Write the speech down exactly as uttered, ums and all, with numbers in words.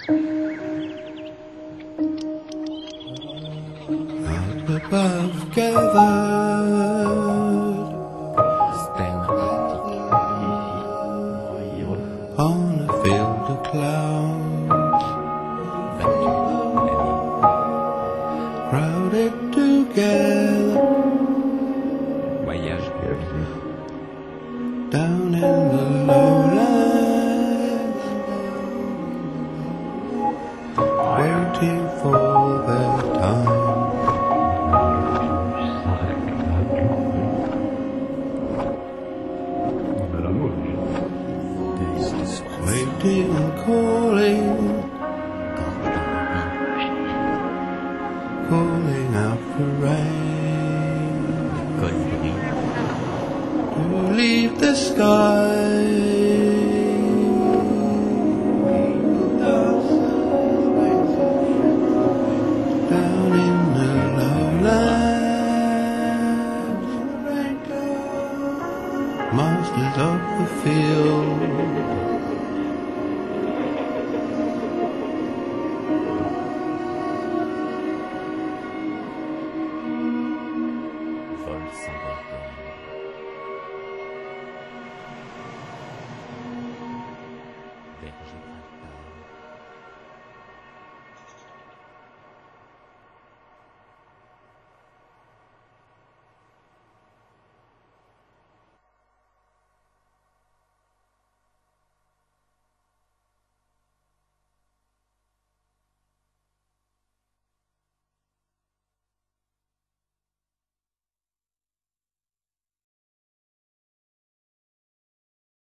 Up above gathered on a field of clouds, crowded together down in the lowlands, waiting for their time. Waiting and calling, calling out for rain to leave the sky. Down in the lowlands, masters of the field.